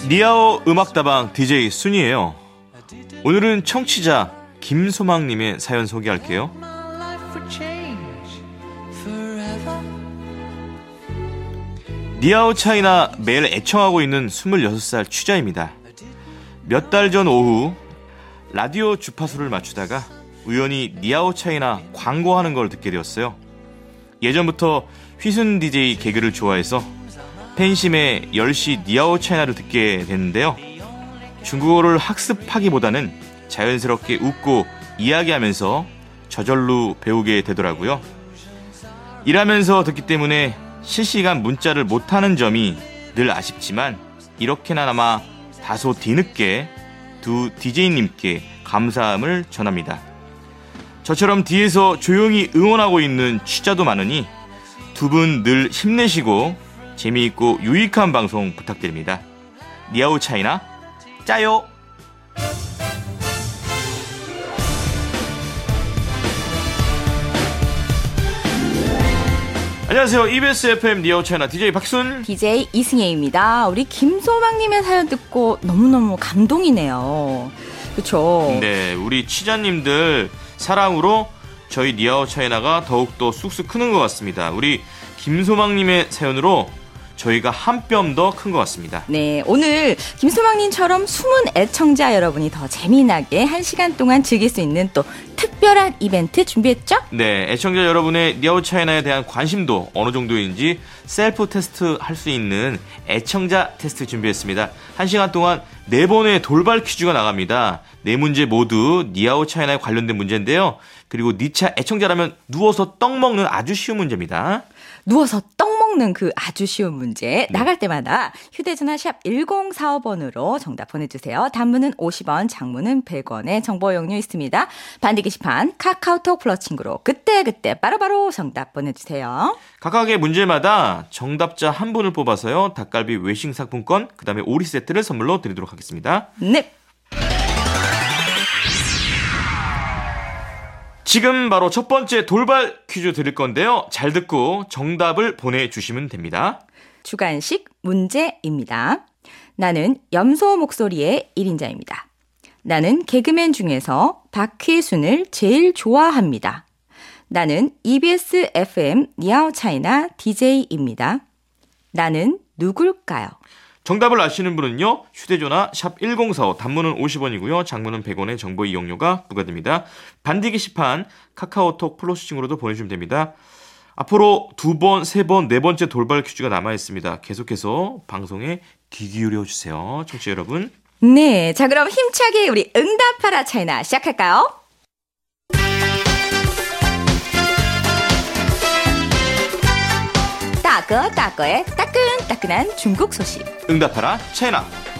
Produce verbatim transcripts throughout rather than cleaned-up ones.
니아오 음악다방 디제이 순이에요. 오늘은 청취자 김소망님의 사연 소개할게요. 니아오 차이나 매일 애청하고 있는 스물여섯 살 취자입니다. 몇 달 전 오후 라디오 주파수를 맞추다가 우연히 니아오 차이나 광고하는 걸 듣게 되었어요. 예전부터 휘순 디제이 개그를 좋아해서 팬심의 열 시 니아오 차이나를 듣게 됐는데요. 중국어를 학습하기보다는 자연스럽게 웃고 이야기하면서 저절로 배우게 되더라고요. 일하면서 듣기 때문에 실시간 문자를 못하는 점이 늘 아쉽지만 이렇게나마 다소 뒤늦게 두 디제이님께 감사함을 전합니다. 저처럼 뒤에서 조용히 응원하고 있는 취자도 많으니 두 분 늘 힘내시고 재미있고 유익한 방송 부탁드립니다. 니아오 차이나 짜요. 안녕하세요. 이비에스 에프엠 니아오 차이나 디제이 박순, 디제이 이승혜입니다. 우리 김소망님의 사연 듣고 너무너무 감동이네요. 그렇죠? 네, 우리 취자님들 사랑으로 저희 니아오 차이나가 더욱더 쑥쑥 크는 것 같습니다. 우리 김소망님의 사연으로 저희가 한 뼘 더 큰 것 같습니다. 네, 오늘 김소망님처럼 숨은 애청자 여러분이 더 재미나게 한 시간 동안 즐길 수 있는 또 특별한 이벤트 준비했죠? 네, 애청자 여러분의 니아오 차이나에 대한 관심도 어느 정도인지 셀프 테스트 할 수 있는 애청자 테스트 준비했습니다. 한 시간 동안 네 번의 돌발 퀴즈가 나갑니다. 네 문제 모두 니아오 차이나에 관련된 문제인데요. 그리고 니차 애청자라면 누워서 떡 먹는 아주 쉬운 문제입니다. 누워서 떡 먹는 그 아주 쉬운 문제 나갈 때마다 휴대전화 샵 일공사오 번으로 정답 보내주세요. 단문은 오십 원, 장문은 백 원의 정보 용료 있습니다. 반디 게시판 카카오톡 플러스 친구로 그때그때 바로바로 정답 보내주세요. 각각의 문제마다 정답자 한 분을 뽑아서요. 닭갈비 외식 상품권, 그 다음에 오리 세트를 선물로 드리도록 하겠습니다. 네. 지금 바로 첫 번째 돌발 퀴즈 드릴 건데요. 잘 듣고 정답을 보내주시면 됩니다. 주간식 문제입니다. 나는 염소 목소리의 일 인자입니다. 나는 개그맨 중에서 박휘순을 제일 좋아합니다. 나는 이비에스 에프엠 니아오 차이나 디제이입니다. 나는 누굴까요? 정답을 아시는 분은요. 휴대전화 샵 일공사오, 단문은 오십 원이고요. 장문은 백 원의 정보 이용료가 부과됩니다. 반디 게시판 카카오톡 플러스층으로도 보내주시면 됩니다. 앞으로 두 번, 세 번, 네 번째 돌발 퀴즈가 남아있습니다. 계속해서 방송에 귀 기울여주세요. 청취자 여러분. 네, 자 그럼 힘차게 우리 응답하라 차이나 시작할까요? 따거 따거의 따끈따끈한 중국 소식. 응답하라 차이나.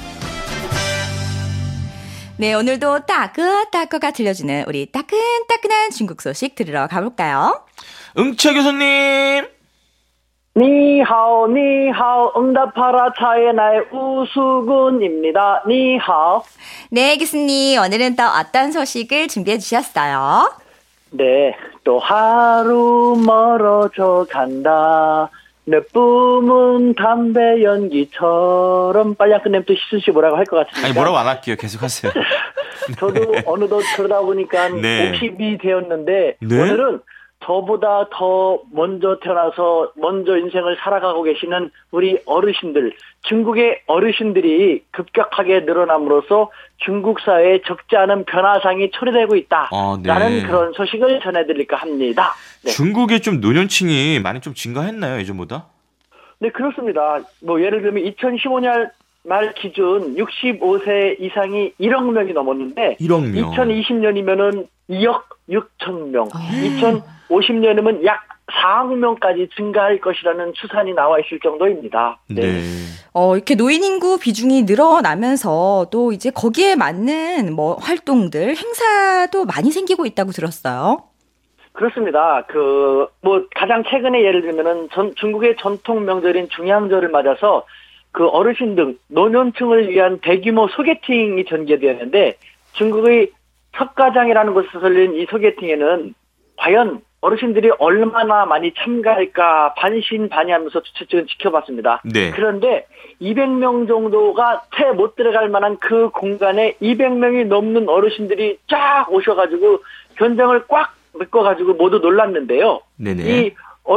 네, 오늘도 따거 따거가 들려주는 우리 따끈따끈한 중국 소식 들으러 가볼까요? 응채 교수님. 니하오 니하오 응답하라 차이나의 우수근입니다. 니하오. 네, 교수님 오늘은 또 어떤 소식을 준비해 주셨어요? 네, 또 하루 멀어져 간다. 내 뿜은 담배 연기처럼. 빨리 안 끝내면 또 희순 씨 뭐라고 할 것 같습니다. 아니 뭐라고 안 할게요. 계속하세요. 저도 네. 어느덧 그러다 보니까 네. 오십이 되었는데 네? 오늘은 저보다 더 먼저 태어나서 먼저 인생을 살아가고 계시는 우리 어르신들, 중국의 어르신들이 급격하게 늘어남으로써 중국 사회에 적지 않은 변화상이 초래되고 있다. 아, 네. 라는 그런 소식을 전해드릴까 합니다. 네. 중국의 좀 노년층이 많이 좀 증가했나요, 예전보다? 네, 그렇습니다. 뭐 예를 들면 이천십오 년 말 기준 육십오 세 이상이 일억 명이 넘었는데 일억 명. 이천이십 년이면은 이억 육천 명, 아. 이천오십 년이면 약 사억 명까지 증가할 것이라는 추산이 나와 있을 정도입니다. 네. 네. 어, 이렇게 노인 인구 비중이 늘어나면서 또 이제 거기에 맞는 뭐 활동들, 행사도 많이 생기고 있다고 들었어요. 그렇습니다. 그, 뭐, 가장 최근에 예를 들면은 전, 중국의 전통 명절인 중양절을 맞아서 그 어르신 등 노년층을 위한 대규모 소개팅이 전개되었는데 중국의 석가장이라는 곳에서 열린 이 소개팅에는 과연 어르신들이 얼마나 많이 참가할까 반신반의하면서 주최측은 지켜봤습니다. 네. 그런데 이백 명 정도가 채 못 들어갈 만한 그 공간에 이백 명이 넘는 어르신들이 쫙 오셔가지고 현장을 꽉 묶어가지고 모두 놀랐는데요. 네네. 이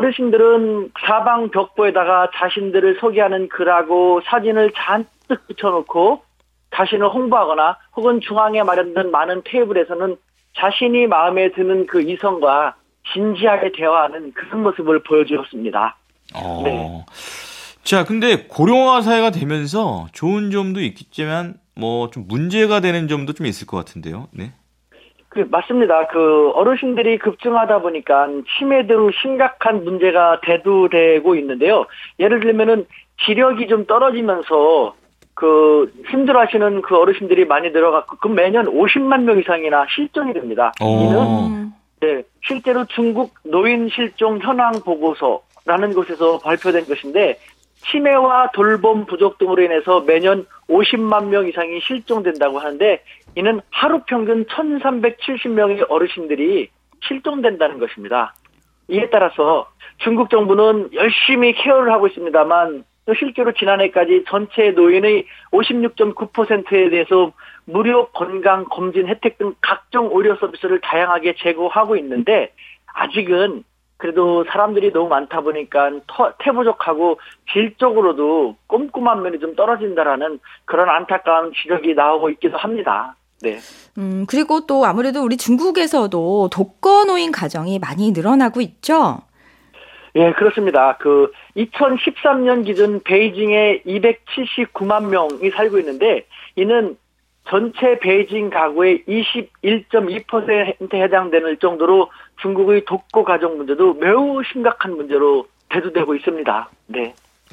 어르신들은 사방 벽보에다가 자신들을 소개하는 글하고 사진을 잔뜩 붙여놓고 자신을 홍보하거나 혹은 중앙에 마련된 많은 테이블에서는 자신이 마음에 드는 그 이성과 진지하게 대화하는 그런 모습을 보여주었습니다. 어. 네. 자, 근데 고령화 사회가 되면서 좋은 점도 있겠지만 뭐 좀 문제가 되는 점도 좀 있을 것 같은데요. 네. 그 맞습니다. 그 어르신들이 급증하다 보니까 치매 등 심각한 문제가 대두되고 있는데요. 예를 들면은 기력이 좀 떨어지면서 그 힘들어하시는 그 어르신들이 많이 늘어갔고 그 매년 오십만 명 이상이나 실종이 됩니다. 오. 이는 네, 실제로 중국 노인 실종 현황 보고서라는 곳에서 발표된 것인데 치매와 돌봄 부족 등으로 인해서 매년 오십만 명 이상이 실종된다고 하는데 이는 하루 평균 천삼백칠십 명의 어르신들이 실종된다는 것입니다. 이에 따라서 중국 정부는 열심히 케어를 하고 있습니다만 실제로 지난해까지 전체 노인의 오십육 점 구 퍼센트에 대해서 무료 건강 검진 혜택 등 각종 의료 서비스를 다양하게 제공하고 있는데 아직은 그래도 사람들이 너무 많다 보니까 터, 태부족하고 질적으로도 꼼꼼한 면이 좀 떨어진다라는 그런 안타까운 지적이 나오고 있기도 합니다. 네. 음, 그리고 또 아무래도 우리 중국에서도 독거노인 가정이 많이 늘어나고 있죠? 예, 그렇습니다. 그 이천십삼 년 기준 베이징에 이백칠십구만 명이 살고 있는데 이는 전체 베이징 가구의 이십일 점 이 퍼센트에 해당되는 정도로 중국의 독거 가정 문제도 매우 심각한 문제로 대두되고 있습니다. 네.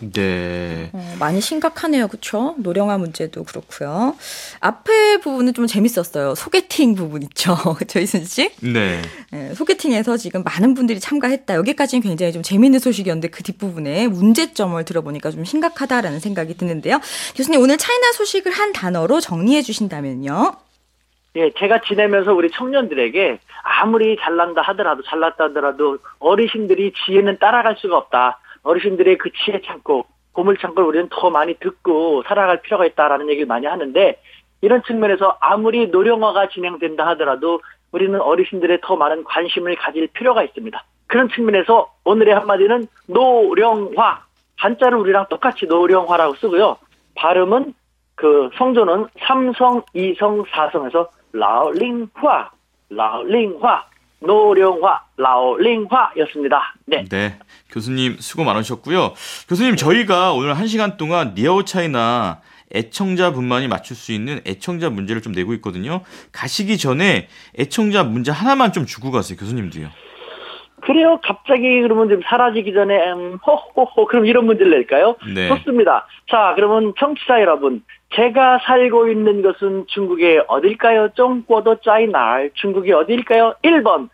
네. 어, 많이 심각하네요. 그렇죠? 노령화 문제도 그렇고요. 앞에 부분은 좀 재밌었어요. 소개팅 부분 있죠. 그렇죠, 이순 씨? 네. 네. 소개팅에서 지금 많은 분들이 참가했다. 여기까지는 굉장히 좀 재미있는 소식이었는데 그 뒷부분에 문제점을 들어보니까 좀 심각하다라는 생각이 드는데요. 교수님 오늘 차이나 소식을 한 단어로 정리해 주신다면요. 예, 제가 지내면서 우리 청년들에게 아무리 잘난다 하더라도 잘났다 하더라도 어르신들이 지혜는 따라갈 수가 없다. 어르신들의 그 지혜 창고, 보물 창고를 우리는 더 많이 듣고 살아갈 필요가 있다라는 얘기를 많이 하는데 이런 측면에서 아무리 노령화가 진행된다 하더라도 우리는 어르신들의 더 많은 관심을 가질 필요가 있습니다. 그런 측면에서 오늘의 한마디는 노령화. 한자를 우리랑 똑같이 노령화라고 쓰고요. 발음은 그 성조는 삼성, 이성, 사성에서 라오링화, 라오링화, 노령화, 라오링화였습니다. 네. 네. 교수님 수고 많으셨고요. 교수님 저희가 오늘 한 시간 동안 니아오차이나 애청자분만이 맞출 수 있는 애청자 문제를 좀 내고 있거든요. 가시기 전에 애청자 문제 하나만 좀 주고 가세요. 교수님도요. 그래요. 갑자기 그러면 좀 사라지기 전에 음, 호호호 그럼 이런 문제를 낼까요? 네. 좋습니다. 자, 그러면 청취자 여러분, 제가 살고 있는 것은 중국의 어딜까요? 중국의 짜이날 중국이 어딜까요? 일 번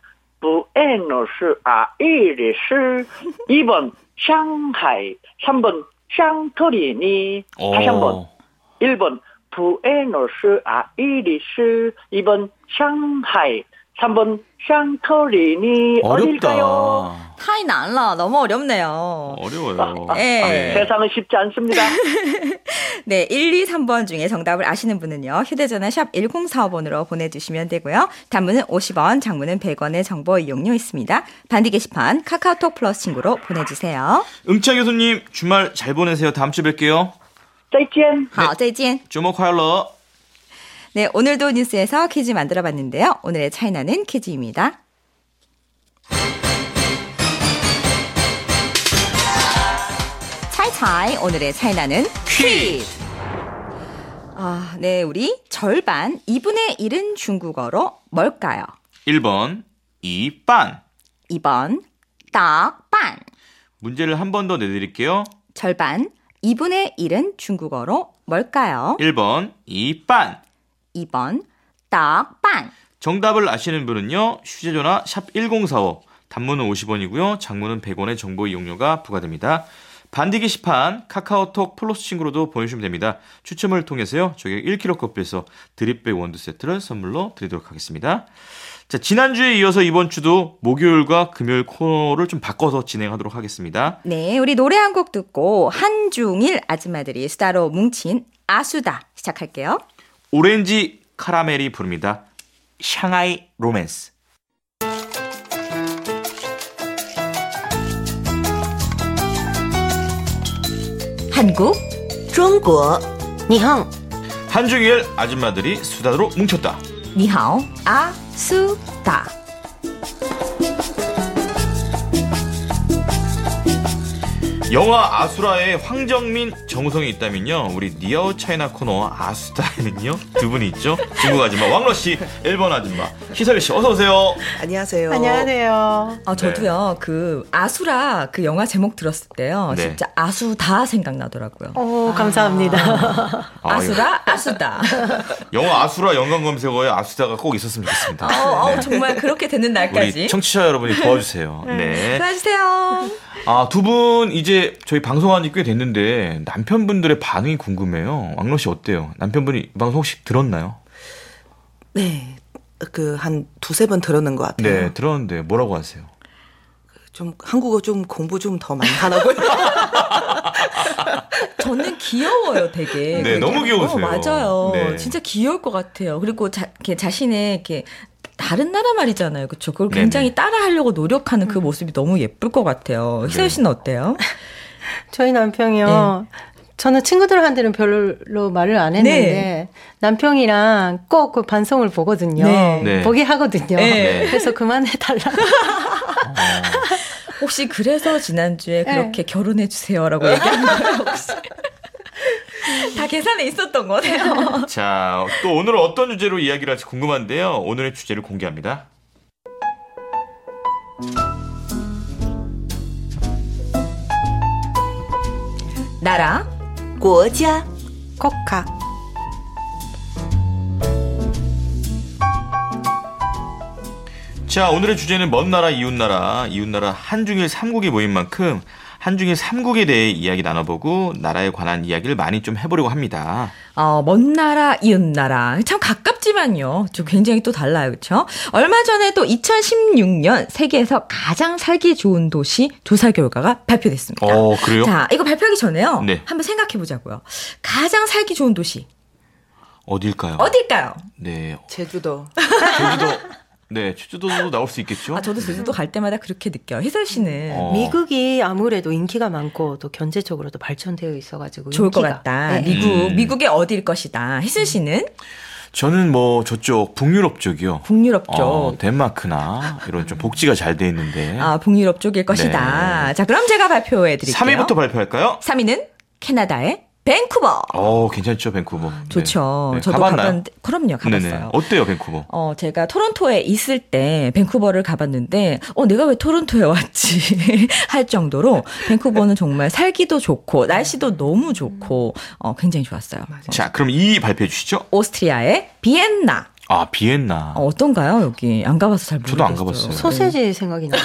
부에노스아이리스, 이 번 상하이, 삼 번 샹토리니. 다시 한번. 일 번 부에노스아이리스, 이 번 상하이, 삼 번 샹토리니. 어딜까요? 어렵다. 타이 난라 너무 어렵네요. 어려워요. 네. 네. 세상은 쉽지 않습니다. 네, 일, 이, 삼 번 중에 정답을 아시는 분은요. 휴대전화 샵 일공사오 번으로 보내주시면 되고요. 단문은 오십 원, 장문은 백 원의 정보 이용료 있습니다. 반디 게시판 카카오톡 플러스 친구로 보내주세요. 응차 교수님 주말 잘 보내세요. 다음 주에 뵐게요. 再见. 好, 再见. 주목하여. 네, 오늘도 뉴스에서 퀴즈 만들어봤는데요. 오늘의 차이나는 퀴즈입니다. 차이차이 오늘의 차이나는 퀴즈. 아, 네, 우리 절반 이분의 일은 중국어로 뭘까요? 일 번 이반. 이 번 딱반. 문제를 한 번 더 내드릴게요. 절반 이분의 일은 중국어로 뭘까요? 일 번 이반. 이 번 딱반. 정답을 아시는 분은요. 휴대전화 샵 일공사오. 단문은 오십 원이고요. 장문은 백 원의 정보 이용료가 부과됩니다. 반디 게시판 카카오톡 플러스 친구로도 보내주시면 됩니다. 추첨을 통해서요. 저희 일 킬로그램 커피에서 드립백 원두 세트를 선물로 드리도록 하겠습니다. 자, 지난주에 이어서 이번 주도 목요일과 금요일 코너를 좀 바꿔서 진행하도록 하겠습니다. 네, 우리 노래 한 곡 듣고 한중일 아줌마들이 수다로 뭉친 아수다 시작할게요. 오렌지 카라멜이 부릅니다. 샹하이 로맨스. 한국, 중국, 니항, 한중일 아줌마들이 수다로 뭉쳤다. 니하오, 아수다. 영화 아수라에 황정민, 정우성이 있다면요, 우리 니아오 차이나 코너 아수다에는요 두 분이 있죠. 중국 아줌마 왕러씨, 일본 아줌마 희설씨, 어서오세요. 안녕하세요. 안녕하세요. 아, 저도요, 그, 아수라 그 영화 제목 들었을 때요, 네. 진짜 아수다 생각나더라고요. 오, 감사합니다. 아, 아수라, 아수다. 영화 아수라 연관 검색어에 아수다가 꼭 있었으면 좋겠습니다. 어, 어, 네. 정말 그렇게 되는 날까지. 우리 청취자 여러분이 도와주세요. 네. 도와주세요. 아, 두 분 이제 저희 방송한 지 꽤 됐는데 남편분들의 반응이 궁금해요. 왕로 씨 어때요? 남편분이 이 방송 혹시 들었나요? 네, 그 한 두세 번 들었는 것 같아요. 네, 들었는데 뭐라고 하세요? 좀 한국어 좀 공부 좀 더 많이 하라고요. 저는 귀여워요, 되게. 네, 그게. 너무 귀여우세요. 어, 맞아요. 네. 진짜 귀여울 것 같아요. 그리고 자, 이렇게 자신의 이렇게 다른 나라 말이잖아요, 그렇죠? 그걸 굉장히 네네. 따라하려고 노력하는 그 모습이 너무 예쁠 것 같아요. 희설 씨는 어때요? 저희 남편이요. 저는 친구들한테는 별로 말을 안 했는데 네. 남편이랑 꼭 그 방송을 보거든요. 네. 네. 보게 하거든요. 네. 그래서 그만해달라고. 혹시 그래서 지난주에 네. 그렇게 결혼해 주세요라고 얘기한 거예요, 혹시? 다 계산에 있었던 거네요. 자, 또 오늘은 어떤 주제로 이야기를 할지 궁금한데요. 오늘의 주제를 공개합니다. 나라, 国家, 코카. 자, 오늘의 주제는 먼 나라, 이웃 나라, 이웃 나라 한중일 삼국이 모인 만큼 한중일 삼국에 대해 이야기 나눠보고 나라에 관한 이야기를 많이 좀 해보려고 합니다. 어, 먼 나라, 이웃 나라. 참 가깝지만요. 좀 굉장히 또 달라요. 그렇죠? 얼마 전에 또 이천십육 년 세계에서 가장 살기 좋은 도시 조사 결과가 발표됐습니다. 어, 그래요? 자, 이거 발표하기 전에요. 네. 한번 생각해 보자고요. 가장 살기 좋은 도시 어딜까요? 어딜까요? 네, 제주도. 제주도. 네, 제주도도 나올 수 있겠죠? 아, 저도 제주도 갈 때마다 그렇게 느껴요. 희설 씨는 어. 미국이 아무래도 인기가 많고 또 경제적으로도 발전되어 있어가지고 좋을 것 인기가. 같다. 네. 미국, 음. 미국의 어딜 것이다. 희슬 씨는 저는 뭐 저쪽 북유럽 쪽이요. 북유럽 쪽. 어, 덴마크나 이런 좀 복지가 잘 돼 있는데. 아, 북유럽 쪽일 것이다. 네. 자, 그럼 제가 발표해 드릴게요. 삼 위부터 발표할까요? 삼 위는 캐나다의 밴쿠버. 어, 괜찮죠, 밴쿠버. 좋죠. 네. 네, 저도 가봤나요? 가봤는데, 그럼요, 가봤어요. 네네. 어때요, 밴쿠버? 어, 제가 토론토에 있을 때 밴쿠버를 가봤는데, 어, 내가 왜 토론토에 왔지? 할 정도로 밴쿠버는 정말 살기도 좋고, 날씨도 너무 좋고, 어, 굉장히 좋았어요. 자, 그럼 이 위 발표해 주시죠. 오스트리아의 비엔나. 아, 비엔나. 어, 어떤가요, 여기? 안 가봐서 잘 모르겠어요. 저도 안 가봤어요. 소세지 생각이 나요.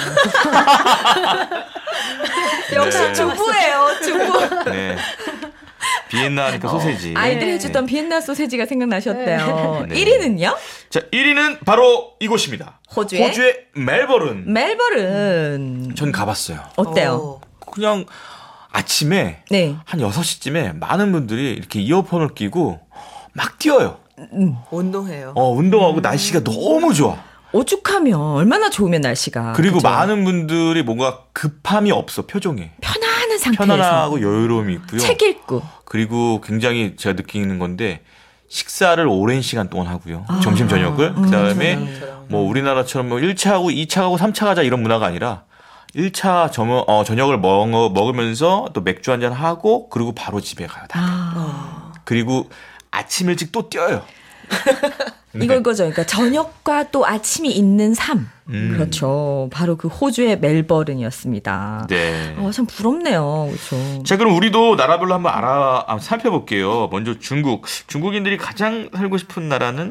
역시 네. 주부예요, 주부. 네. 비엔나 하니까 소세지. 아이들이 네. 해주던 비엔나 소세지가 생각나셨대요. 네. 일 위는요? 자, 일 위는 바로 이곳입니다. 호주의? 호주의 멜버른. 멜버른. 전 가봤어요. 어때요? 어, 그냥 아침에 네. 한 여섯 시쯤에 많은 분들이 이렇게 이어폰을 끼고 막 뛰어요. 운동해요. 어, 운동하고 날씨가 너무 좋아. 오죽하면 얼마나 좋으면 날씨가. 그리고 그죠? 많은 분들이 뭔가 급함이 없어, 표정에. 편안한 상태에서. 편안하고 여유로움이 있고요. 책 읽고. 그리고 굉장히 제가 느끼는 건데 식사를 오랜 시간 동안 하고요. 아. 점심 저녁을. 그다음에 저녁처럼. 뭐 우리나라처럼 뭐 일 차 하고 이 차 가고 삼 차 가자 이런 문화가 아니라 일 차 저녁 어 저녁을 먹, 먹으면서 또 맥주 한잔 하고 그리고 바로 집에 가요. 다. 아. 그리고 아침 일찍 또 뛰어요. 네. 이걸 거죠. 그러니까 저녁과 또 아침이 있는 삶. 음. 그렇죠. 바로 그 호주의 멜버른이었습니다. 네. 어, 참 부럽네요. 그렇죠. 자, 그럼 우리도 나라별로 한번 알아, 한번 살펴볼게요. 먼저 중국. 중국인들이 가장 살고 싶은 나라는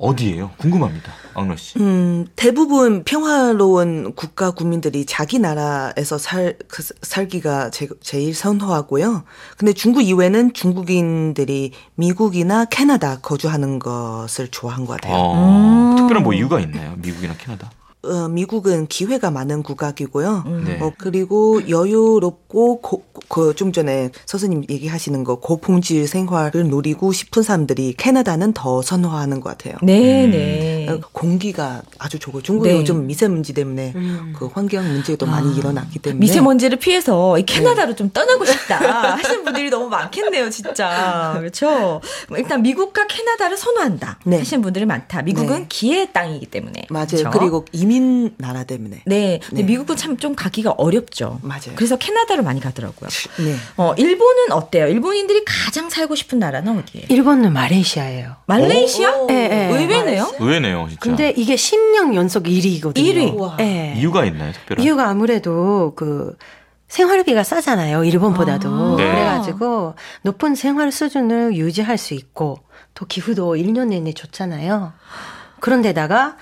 어디예요? 궁금합니다. 왕러 씨. 음, 대부분 평화로운 국가 국민들이 자기 나라에서 살, 그, 살기가 제, 제일 선호하고요. 근데 중국 이외에는 중국인들이 미국이나 캐나다 거주하는 것을 좋아한 것 같아요. 어, 음. 특별한 뭐 이유가 있나요? 미국이나 캐나다? 어, 미국은 기회가 많은 국가이고요. 네. 어, 그리고 여유롭고 고, 그 좀 전에 선생님 얘기하시는 거 고품질 생활을 누리고 싶은 사람들이 캐나다는 더 선호하는 것 같아요. 네, 음. 네. 어, 공기가 아주 좋고 중국이 네. 요즘 미세먼지 때문에 음. 그 환경 문제도 많이 일어났기 때문에 미세먼지를 피해서 이 캐나다로 좀 떠나고 싶다 하시는 분들이 너무 많겠네요, 진짜. 그렇죠? 일단 미국과 캐나다를 선호한다 네. 하시는 분들이 많다. 미국은 네. 기회의 땅이기 때문에. 맞아요. 그렇죠? 그리고 이민 나라 때문에. 네, 근데 네. 미국은 참 좀 가기가 어렵죠. 맞아요. 그래서 캐나다를 많이 가더라고요. 네. 어, 일본은 어때요? 일본인들이 가장 살고 싶은 나라는 어디예요? 일본은 말레이시아예요. 말레이시아? 예, 예. 의외네요. 의외네요, 진짜. 근데 이게 십 년 연속 일 위거든요. 일 위. 우와. 예. 이유가 있나요, 특별한? 이유가 아무래도 그 생활비가 싸잖아요. 일본보다도. 아. 네. 그래가지고 높은 생활 수준을 유지할 수 있고 또 기후도 일 년 내내 좋잖아요. 그런데다가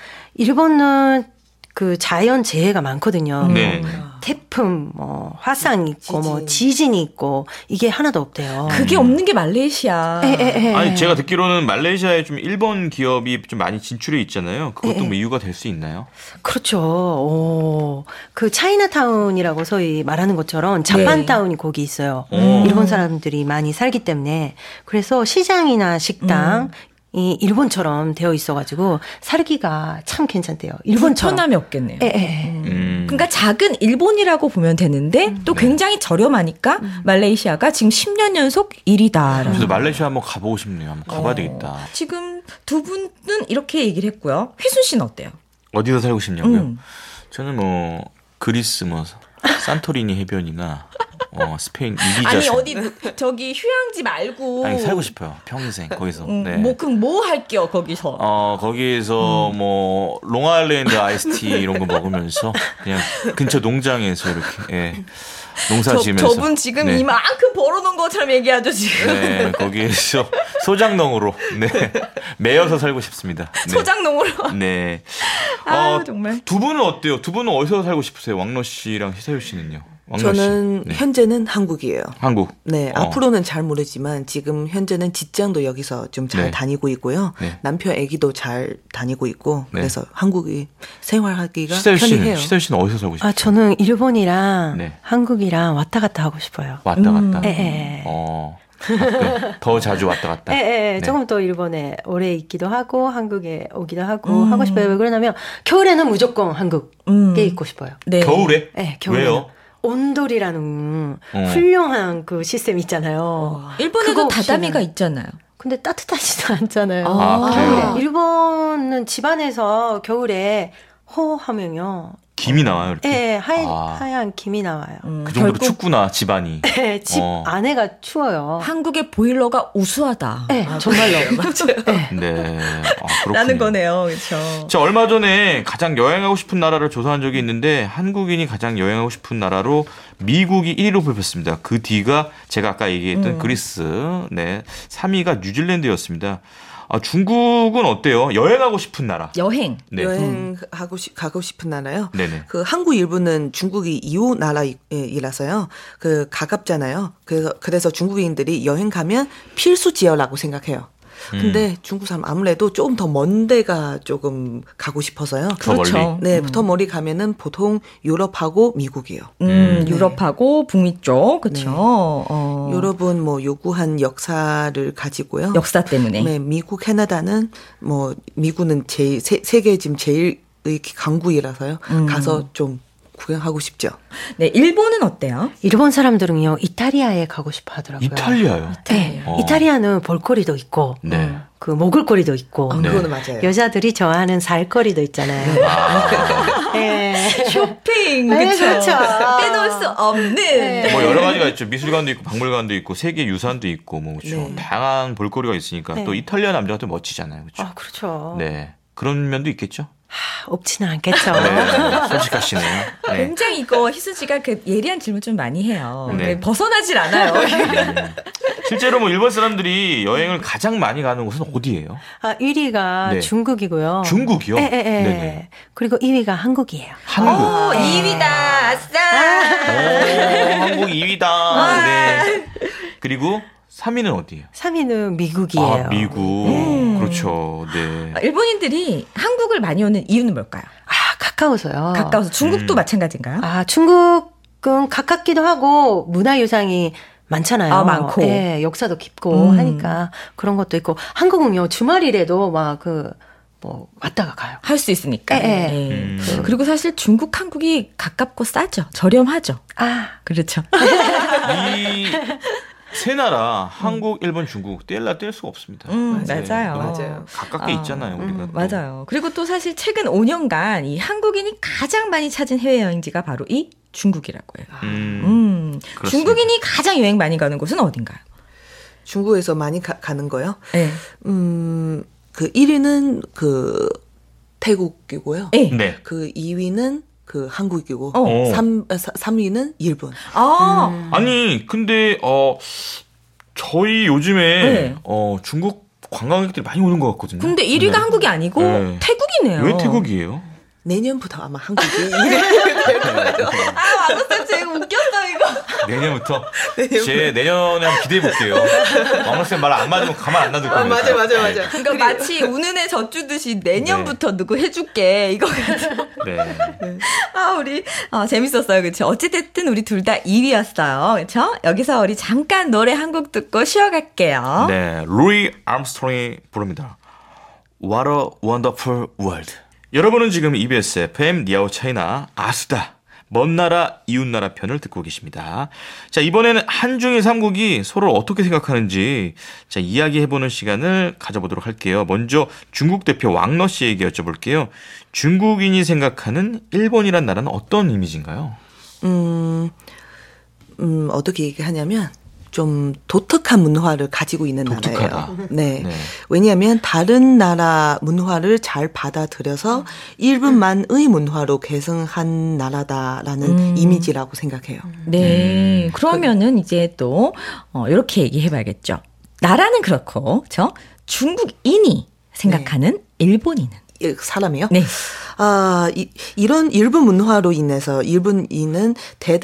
일본은 그 자연 재해가 많거든요. 네. 태풍, 뭐 화상 있고, 지진. 뭐 지진이 있고 이게 하나도 없대요. 그게 없는 게 말레이시아. 에, 에, 에. 아니, 제가 듣기로는 말레이시아에 좀 일본 기업이 좀 많이 진출해 있잖아요. 그것도 네. 뭐 이유가 될 수 있나요? 그렇죠. 오, 그 차이나타운이라고 소위 말하는 것처럼 자판타운이 거기 있어요. 음. 일본 사람들이 많이 살기 때문에 그래서 시장이나 식당 이 일본처럼 되어 있어가지고 살기가 참 괜찮대요. 일본처럼. 불편함이 없겠네요. 에, 에, 에. 음. 그러니까 작은 일본이라고 보면 되는데 또 굉장히 저렴하니까 말레이시아가 지금 십 년 연속 일 위다. 그래서 말레이시아 한번 가보고 싶네요. 한번 가봐야 어. 되겠다. 지금 두 분은 이렇게 얘기를 했고요. 휘순 씨는 어때요? 어디서 살고 싶냐고요? 음. 저는 뭐 그리스 뭐 산토리니 해변이나 어, 스페인 이비자 아니 산- 어디 저기 휴양지 말고 아니 살고 싶어요. 평생 거기서. 음, 네. 뭐 그럼 뭐 할게요 거기서? 어 거기에서 음. 뭐 롱아일랜드 아이스티 이런 거 먹으면서 그냥 근처 농장에서 이렇게 예, 농사 저, 지으면서 저분 지금 네. 이만큼 벌어놓은 것처럼 얘기하죠 지금. 네 거기에서 소장농으로 네 매여서 살고 싶습니다. 네. 소장농으로. 네. 아유, 어, 정말. 두 분은 어때요? 두 분은 어디서 살고 싶으세요? 왕러 씨랑 희사유 씨는요? 왕러 씨. 저는 네. 현재는 한국이에요. 한국. 네, 어. 앞으로는 잘 모르지만 지금 현재는 직장도 여기서 좀 잘 네. 다니고 있고요. 네. 남편 아기도 잘 다니고 있고 네. 그래서 한국이 생활하기가 희사유 씨는 편해요. 희사유 씨는 어디서 살고 싶어요? 아, 저는 일본이랑 네. 한국이랑 왔다 갔다 하고 싶어요. 왔다 갔다. 에, 에, 에. 어. 가끔 더 자주 왔다 갔다. 예, 예, 네. 조금 더 일본에 오래 있기도 하고 한국에 오기도 하고 음. 하고 싶어요. 왜 그러냐면 겨울에는 무조건 한국에 음. 있고 싶어요. 네. 겨울에? 예, 겨울에. 왜요? 온돌이라는 어. 훌륭한 그 시스템 있잖아요. 일본에도 그거 다다미가 없이는- 있잖아요. 근데 따뜻하지도 않잖아요. 아, 그래요? 일본은 집안에서 겨울에 호하면요. 김이 나와요, 이렇게. 예, 하얀, 아. 하얀 김이 나와요. 음, 그 정도로 결국 춥구나, 집안이. 예, 집 어. 안에가 추워요. 한국의 보일러가 우수하다. 예, 정말로. 네. 아, 그렇군요. 라는 거네요. 그렇죠. 저 얼마 전에 가장 여행하고 싶은 나라를 조사한 적이 있는데 한국인이 가장 여행하고 싶은 나라로 미국이 일 위로 뽑혔습니다. 그 뒤가 제가 아까 얘기했던 음. 그리스, 네, 삼 위가 뉴질랜드였습니다. 아, 중국은 어때요? 여행하고 싶은 나라. 여행. 네. 여행하고 싶, 가고 싶은 나라요. 네네. 그 한국 일부는 중국이 이웃 나라이라서요. 그 가깝잖아요. 그래서 그래서 중국인들이 여행 가면 필수 지역이라고 생각해요. 근데 음. 중국 사람 아무래도 조금 더 먼 데가 조금 가고 싶어서요. 더 멀리. 그렇죠. 네, 음. 더 멀리 가면은 보통 유럽하고 미국이요. 음, 음. 유럽하고 북미 쪽, 그렇죠. 네. 어. 유럽은 뭐 요구한 역사를 가지고요. 역사 때문에. 네, 미국, 캐나다는 뭐 미국은 제일 세, 세계 지금 제일의 강국이라서요. 음. 가서 좀 구경하고 싶죠. 네, 일본은 어때요? 일본 사람들은요, 이탈리아에 가고 싶어 하더라고요. 이탈리아요. 네, 어. 이탈리아는 볼거리도 있고, 네. 그 먹을거리도 있고, 아, 네. 그거는 맞아요. 여자들이 좋아하는 살거리도 있잖아요. 아, 네. 쇼핑, 네, 그렇죠. 그렇죠. 빼놓을 수 없는. 네. 뭐 여러 가지가 있죠. 미술관도 있고 박물관도 있고 세계 유산도 있고 뭐 그렇죠. 네. 다양한 볼거리가 있으니까 네. 또 이탈리아 남자가 또 멋지잖아요. 그렇죠. 아, 그렇죠. 네. 그런 면도 있겠죠. 하, 없지는 않겠죠. 네, 솔직하시네요. 네. 굉장히 이거 희수 씨가 그 예리한 질문 좀 많이 해요. 네. 네, 벗어나질 않아요. 음. 실제로 뭐 일본 사람들이 여행을 가장 많이 가는 곳은 어디예요? 아, 일 위가 네. 중국이고요. 중국이요? 예, 예, 예. 네네. 그리고 이 위가 한국이에요. 한국. 오, 이 위다. 아싸. 오, 한국 이 위다. 네. 그리고 삼 위는 어디예요? 삼 위는 미국이에요. 아, 미국. 그렇죠. 네. 일본인들이 한국을 많이 오는 이유는 뭘까요? 아, 가까워서요. 가까워서 중국도 음. 마찬가지인가요? 아, 중국은 가깝기도 하고 문화유산이 많잖아요. 아, 많고. 예, 역사도 깊고 음. 하니까 그런 것도 있고 한국은요 주말이라도 막 그 뭐 왔다가 가요. 할 수 있으니까. 예, 예. 네. 음. 그리고 사실 중국, 한국이 가깝고 싸죠. 저렴하죠. 아, 그렇죠. 이 세 나라 한국, 일본, 중국 뗄라 뗄 수가 없습니다. 음, 네. 맞아요. 너무 맞아요. 가깝게 아, 있잖아요. 우리가. 음, 또. 맞아요. 그리고 또 사실 최근 오 년간 이 한국인이 가장 많이 찾은 해외 여행지가 바로 이 중국이라고 해요. 음. 음, 그렇습니다. 중국인이 가장 여행 많이 가는 곳은 어딘가요? 중국에서 많이 가, 가는 거요? 네. 음, 그 일 위는 그 태국이고요. 네. 네. 그 이 위는 그 한국이고, 어. 삼, 삼 위는 일본. 아, 아니, 근데, 어, 저희 요즘에, 네. 어, 중국 관광객들이 많이 오는 것 같거든요. 근데 일 위가 네. 한국이 아니고 네. 태국이네요. 왜 태국이에요? 내년부터 아마 한국이. 아, 왕쌤 제가 웃겼어 이거. 내년부터? 제 내년에 한번 기대해 볼게요. 왕학생 말 안 맞으면 가만 안 놔둘 겁니다. 맞아, 맞아, 맞아. 그러니까 마치 우는 애 젖주듯이 내년부터 누구 해줄게 이거 같아. 네. 네. 아, 우리 어, 재밌었어요, 그렇죠? 어찌됐든 우리 둘 다 이 위였어요, 그렇죠? 여기서 우리 잠깐 노래 한 곡 듣고 쉬어갈게요. 네. 루이 암스트롱이 부릅니다. What a Wonderful World. 여러분은 지금 이비에스 에프엠 니아오 차이나 아수다 먼 나라 이웃 나라 편을 듣고 계십니다. 자, 이번에는 한중일 삼국이 서로 어떻게 생각하는지 자, 이야기해보는 시간을 가져보도록 할게요. 먼저 중국 대표 왕러 씨에게 여쭤볼게요. 중국인이 생각하는 일본이란 나라는 어떤 이미지인가요? 음, 음, 어떻게 얘기하냐면, 좀 독특한 문화를 가지고 있는 독특하다. 나라예요. 네. 네. 왜냐하면 다른 나라 문화를 잘 받아들여서 일본만의 문화로 개성한 나라다라는 음. 이미지라고 생각해요. 네, 음. 그러면은 이제 또 어, 이렇게 얘기해봐야겠죠. 나라는 그렇고, 저 중국인이 생각하는 일본인은. 이 사람이요? 네. 아, 이, 이런 일본 문화로 인해서 일본인은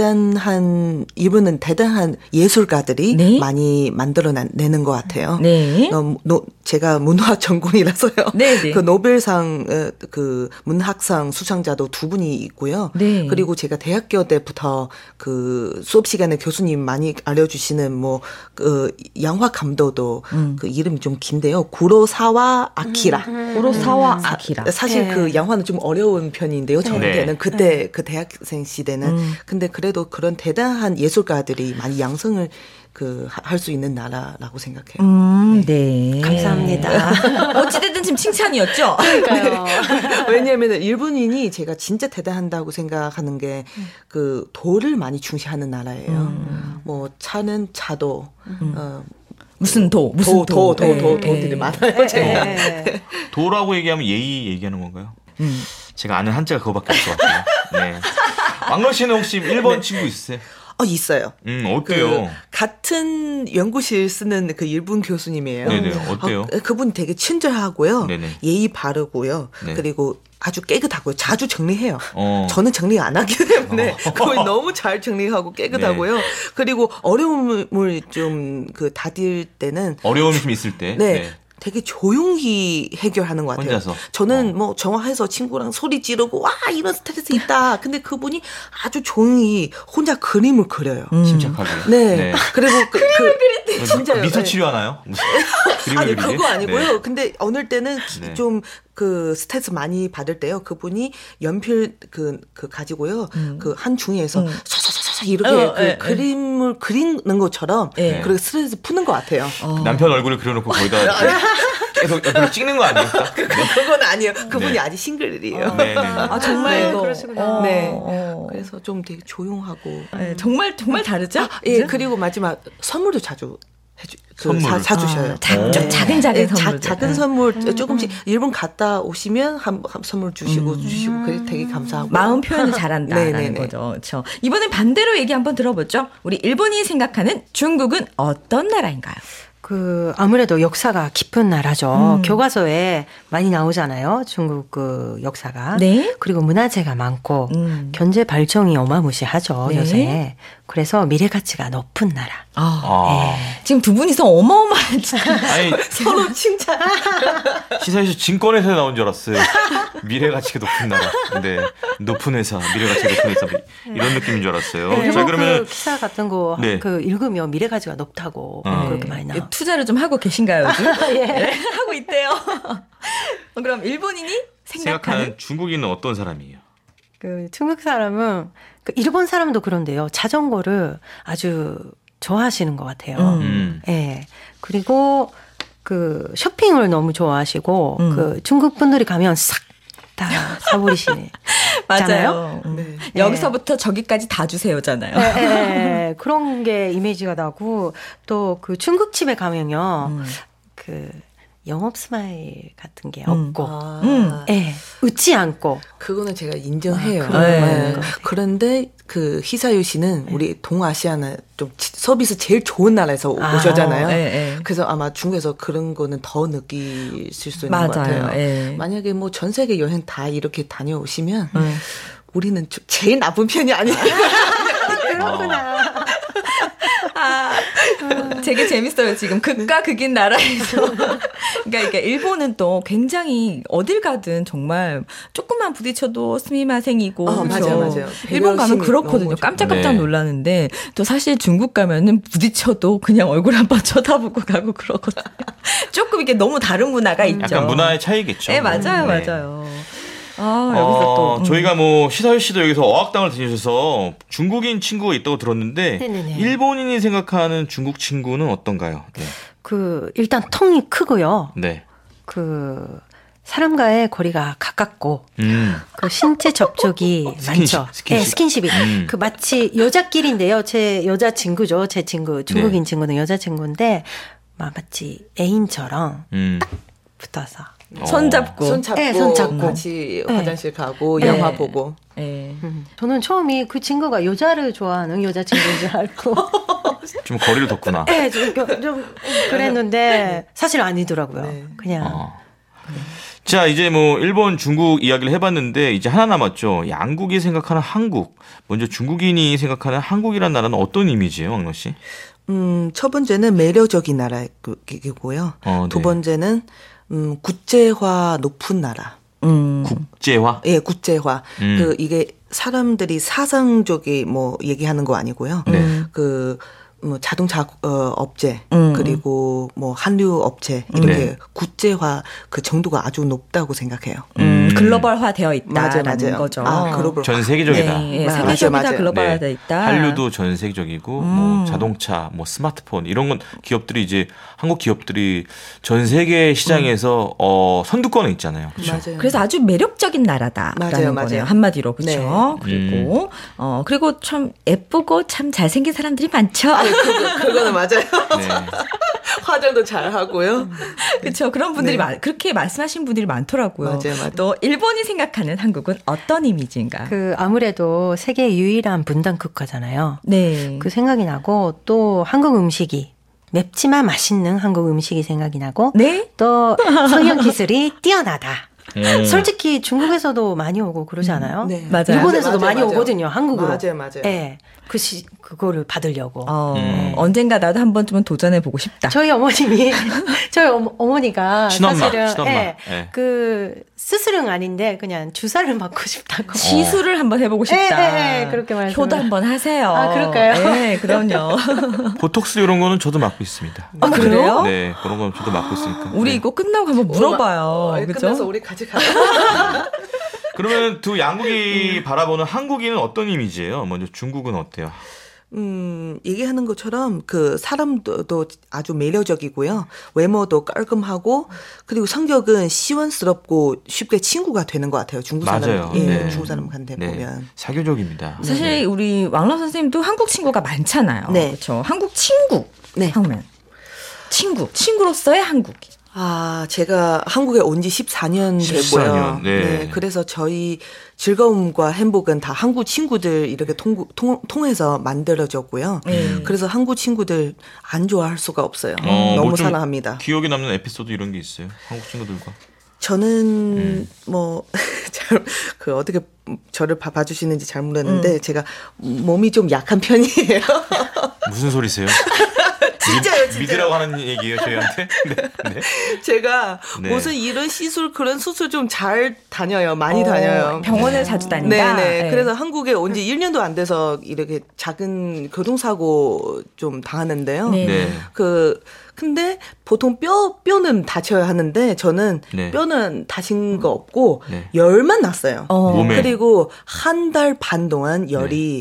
대단한, 일본은 대단한 예술가들이 네. 많이 만들어내는 것 같아요. 네. 어, 노, 제가 문화 전공이라서요. 네, 네. 그 노벨상, 어, 그 문학상 수상자도 두 분이 있고요. 네. 그리고 제가 대학교 때부터 그 수업 시간에 교수님 많이 알려주시는 뭐, 그 양화 감도도 음. 그 이름이 좀 긴데요. 구로사와 아키라. 고로사와 아키라. 사실 네. 그 양화는 좀 어려운 편인데요. 저한테는 네. 그때 그 대학생 시대는 음. 근데 그래도 그런 대단한 예술가들이 많이 양성을 그 할 수 있는 나라라고 생각해요. 음, 네. 감사합니다. 어찌됐든 지금 칭찬이었죠? 그러니까요. 왜냐하면 일본인이 제가 진짜 대단한다고 생각하는 게 그 도를 많이 중시하는 나라예요. 음. 뭐 차는 차도 어, 무슨 도, 무슨 도, 도, 도, 네, 도, 네. 도들이 많아요. 제가. 네. 도라고 얘기하면 예의 얘기하는 건가요? 음. 제가 아는 한자가 그거밖에 없을 것 같아요. 네. 왕러 씨는 혹시 일본 친구 있으세요? 어 있어요. 음, 그 어때요? 같은 연구실 쓰는 그 일본 교수님이에요. 네네, 어때요? 어, 그분 되게 친절하고요. 네네. 예의 바르고요. 네. 그리고 아주 깨끗하고요. 자주 정리해요. 어. 저는 정리 안 하기 때문에 어. 그분이 너무 잘 정리하고 깨끗하고요. 네. 그리고 어려움을 좀 그 다딜 때는 어려움이 좀 있을 때. 네. 되게 조용히 해결하는 것 같아요. 혼자서? 저는 어. 뭐 정화해서 친구랑 소리 지르고 와 이런 스트레스 있다. 근데 그분이 아주 조용히 혼자 그림을 그려요. 침착하게. 네. 그리고 그, 그 진짜요. 미술 네. 치료하나요? 무슨 그림을 아니 그리게? 그거 아니고요. 네. 근데 어느 때는 네. 좀 그 스트레스 많이 받을 때요. 그분이 연필 그, 그 가지고요. 그 한 중에서 음. 샤샤샤샤 이렇게 어, 그 예, 예. 그림을 그리는 것처럼 예. 그렇게 스트레스 푸는 것 같아요. 어. 남편 얼굴을 그려놓고 거기다 계속 옆으로 찍는 거 아닙니까? 그건 아니에요. 그분이 네. 아직 싱글이에요. 네, 네, 네. 아, 정말 네, 이거. 그러시구나. 어, 네. 어. 그래서 좀 되게 조용하고. 네, 정말, 정말 다르죠? 예, 그죠? 그리고 마지막 선물도 자주 해주, 그 선물을. 사, 사주셔요. 아, 자, 좀 오. 작은 작은 네, 선물. 자, 작은 선물 조금씩 일본 갔다 오시면 한, 한 선물 주시고 음. 주시고 그게 되게 감사하고 마음 표현을 잘한다라는 네네네. 거죠. 그렇죠. 이번엔 반대로 얘기 한번 들어보죠. 우리 일본이 생각하는 중국은 어떤 나라인가요? 그 아무래도 역사가 깊은 나라죠. 음. 교과서에 많이 나오잖아요. 중국 그 역사가. 네. 그리고 문화재가 많고 음. 경제 발전이 어마무시하죠. 네. 요새. 그래서 미래 가치가 높은 나라. 아, 아. 지금 두 분이서 어마어마한 아니 서로 칭찬. 시사에서 증권회사에 나온 줄 알았어요. 미래 가치가 높은 나라. 근데 높은 회사, 미래 가치가 높은 회사 이런 느낌인 줄 알았어요. 네, 자 그러면 그 기사 같은 거 네. 그 읽으면 미래 가치가 높다고 어. 그렇게 많이 나와. 투자를 좀 하고 계신가요, 요즘? 예. 네, 하고 있대요. 그럼 일본인이 생각하는 생각하는 중국인은 어떤 사람이에요? 그 중국 사람은 그 일본 사람도 그런데요. 자전거를 아주 좋아하시는 것 같아요. 음. 음. 예. 그리고 그 쇼핑을 너무 좋아하시고 음. 그 중국 분들이 가면 싹 다 사버리시네. 맞아요. 음. 네. 여기서부터 저기까지 다 주세요잖아요. 예, 예, 예. 그런 게 이미지가 나고 또 그 중국집에 가면요. 음. 그 영업 스마일 같은 게 음. 없고 아, 음. 예. 웃지 않고 그거는 제가 인정해요. 아, 그래요? 네. 네. 그런데 그 히사유 씨는 우리 동아시아는 좀 지- 서비스 제일 좋은 나라에서 오- 아, 오셨잖아요. 어, 예, 예. 그래서 아마 중국에서 그런 거는 더 느끼실 수 있는 맞아요. 것 같아요. 예. 만약에 뭐 전 세계 여행 다 이렇게 다녀오시면 음. 우리는 좀 제일 나쁜 편이 아니에요. 그렇구나. 아, 되게 재밌어요. 지금 극과 극인 나라에서. 그러니까 이게 일본은 또 굉장히 어딜 가든 정말 조금만 부딪혀도 스미마생이고. 어, 그렇죠? 맞아요, 맞아요. 일본 가면 배려심이 그렇거든요. 너무 깜짝깜짝 네. 놀라는데 또 사실 중국 가면은 부딪혀도 그냥 얼굴 한번 쳐다보고 가고 그러거든요. 조금 이게 너무 다른 문화가 있죠. 약간 문화의 차이겠죠. 네, 맞아요, 네. 맞아요. 아, 여기서 어, 또. 음. 저희가 뭐 시사회 씨도 여기서 어학당을 다니셔서 중국인 친구가 있다고 들었는데 네네네. 일본인이 생각하는 중국 친구는 어떤가요? 네. 그 일단 통이 크고요. 네. 그 사람과의 거리가 가깝고 음. 그 신체 접촉이 스킨십, 많죠. 스킨십. 네, 스킨십이. 음. 그 마치 여자끼리인데요. 제 여자 친구죠. 제 친구 중국인 네. 친구는 여자 친구인데 마치 애인처럼 음. 붙어서. 손잡고. 손잡고, 네, 손잡고. 같이 네. 화장실 가고 네. 영화 보고. 예. 음. 저는 처음에 그 친구가 여자를 좋아하는 여자 친구인 줄 알고. 좀 거리를 뒀구나. 네, 좀, 좀 그랬는데 사실 아니더라고요. 네. 그냥. 어. 자, 이제 뭐 일본, 중국 이야기를 해봤는데 이제 하나 남았죠. 양국이 생각하는 한국. 먼저 중국인이 생각하는 한국이라는 나라는 어떤 이미지예요, 왕로 씨? 음, 첫 번째는 매력적인 나라이고요. 어, 두 네. 번째는 음, 국제화 높은 나라. 음. 국제화. 예, 국제화. 음. 그 이게 사람들이 사상적이 뭐 얘기하는 거 아니고요. 네. 그 뭐 자동차 어, 업체 음. 그리고 뭐 한류 업체 이렇게 네. 국제화 그 정도가 아주 높다고 생각해요. 음, 음. 글로벌화 되어 있다라는 맞아요, 맞아요. 거죠. 아, 글로벌. 전 세계적이다. 네, 예, 맞아요, 세계적이다, 맞아요. 글로벌화 네. 되어 있다. 한류도 전 세계적이고 음. 뭐 자동차, 뭐 스마트폰 이런 건 기업들이 이제 한국 기업들이 전 세계 시장에서 어, 선두권에 있잖아요. 그렇죠? 맞아요. 그래서 아주 매력적인 나라다라는 맞아요, 거네요. 맞아요. 한마디로 그렇죠. 네. 그리고 어 그리고 참 예쁘고 참 잘생긴 사람들이 많죠. 아니, 그거, 그거는 맞아요. 네. 화장도 잘 하고요. 그렇죠. 그런 분들이 네. 많, 그렇게 말씀하신 분들이 많더라고요. 맞아요, 맞아요. 또 일본이 생각하는 한국은 어떤 이미지인가? 그 아무래도 세계 유일한 분단 국가잖아요. 네. 그 생각이 나고 또 한국 음식이 맵지만 맛있는 한국 음식이 생각이 나고 네? 또 성형 기술이 뛰어나다. 음. 솔직히 중국에서도 많이 오고 그러지 않아요? 네. 맞아요. 일본에서도 맞아요, 많이 맞아요. 오거든요, 한국으로. 맞아요, 맞아요. 네. 그 시, 그거를 받으려고. 어, 음. 언젠가 나도 한 번쯤은 도전해 보고 싶다. 저희 어머님이, 저희 어머, 어머니가 친엄마, 사실은 친엄마. 예, 예. 그 스스로는 아닌데 그냥 주사를 맞고 싶다고. 시술을 한번 해보고 싶다. 예, 예, 예, 그렇게 말씀을. 효도 한번 하세요. 아, 그럴까요? 네, 그럼요. 보톡스 이런 거는 저도 맡고 있습니다. 아, 그래요? 네, 그런 건 저도 맡고 있으니까. 우리 네. 이거 끝나고 한번 물어봐요. 어, 그죠? 끝나서 우리 같이 가요. 그러면 두 양국이 바라보는 한국인은 어떤 이미지예요? 먼저 중국은 어때요? 음, 얘기하는 것처럼 그 사람도 아주 매력적이고요. 외모도 깔끔하고 그리고 성격은 시원스럽고 쉽게 친구가 되는 것 같아요. 중국 사람, 맞아요. 예, 네. 중국 사람한테 네, 보면. 사교적입니다. 사실 우리 왕라 선생님도 한국 친구가 많잖아요. 네. 그렇죠. 한국 친구 네. 하면 친구, 친구로서의 한국인. 아, 제가 한국에 온 지 십사 년 되고요. 십사 년, 네. 네. 그래서 저희 즐거움과 행복은 다 한국 친구들 이렇게 통, 통, 통해서 만들어졌고요. 음. 그래서 한국 친구들 안 좋아할 수가 없어요. 어, 너무 뭐좀 사랑합니다. 기억에 남는 에피소드 이런 게 있어요? 한국 친구들과. 저는 음. 뭐 잘 그 어떻게 저를 봐, 봐주시는지 잘 모르는데 음. 제가 몸이 좀 약한 편이에요. 무슨 소리세요? 진짜요, 믿, 진짜요. 믿으라고 하는 얘기예요, 저희한테? 네. 네. 제가 네. 무슨 이런 시술 그런 수술 좀 잘 다녀요. 많이 어, 다녀요. 병원을 자주 다닌다. 네네. 네. 그래서 한국에 온 지 일 년도 안 돼서 이렇게 작은 교통사고 좀 당하는데요. 네. 네. 그 근데 보통 뼈 뼈는 다쳐야 하는데 저는 네. 뼈는 다친 거 없고 네. 열만 났어요. 어. 몸에. 그리고 한 달 반 동안 열이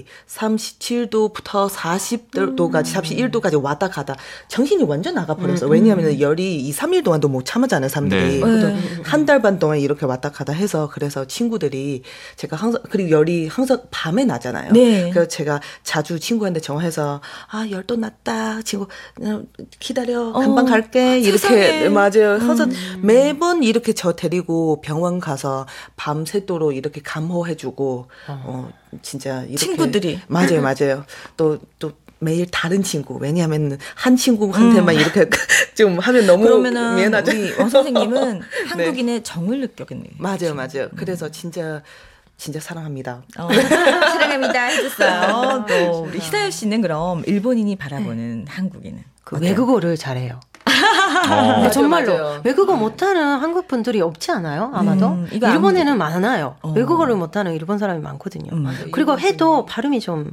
삼십칠 도부터 사십 도까지 삼십일 도까지 왔다 가다 정신이 완전 나가 버렸어요. 왜냐하면 열이 이, 삼 일 동안도 못 참았잖아요, 사람들이. 네. 그래서 네. 한 달 반 동안 이렇게 왔다 가다 해서 그래서 친구들이 제가 항상 그리고 열이 항상 밤에 나잖아요. 네. 그래서 제가 자주 친구한테 전화해서 아, 열도 났다. 친구 그냥 기다려. 금방 어, 갈게. 이렇게 세상에. 맞아요. 그래서 음. 매번 이렇게 저 데리고 병원 가서 밤새도록 이렇게 감호해주고 어, 진짜 이렇게 친구들이. 맞아요, 맞아요. 또 또 매일 다른 친구. 왜냐하면 한 친구한테만 이렇게 좀 하면 너무 그러면은 미안하죠. 우리 왕 선생님은 한국인의 정을 느꼈겠네요. 맞아요, 맞아요. 그래서 진짜 진짜 사랑합니다. 어, 사랑합니다 해줬어요. 또 우리 희사연 씨는 그럼 일본인이 바라보는 한국인은 그 어때요? 외국어를 잘해요. 어. 근데 정말로 맞아요. 외국어 못하는 한국 분들이 없지 않아요? 아마도 음, 이거 일본에는 많아요. 어. 외국어를 못하는 일본 사람이 많거든요. 음. 그리고 해도 발음이 좀